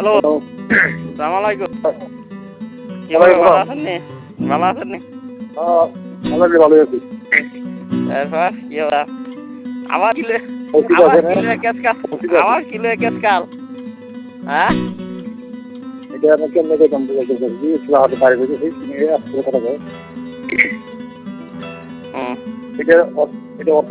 hello সালাম আলাইকুম কি ভালো আছেন নি ভালো আছেন নি ভালো আছি তারপর কি হলো আমার কিলো আমার কিলো কাল হ্যাঁ এটা আমি কেমন দাম দিয়েছি হাতে বাড়ি করেছি কথা এটা এটা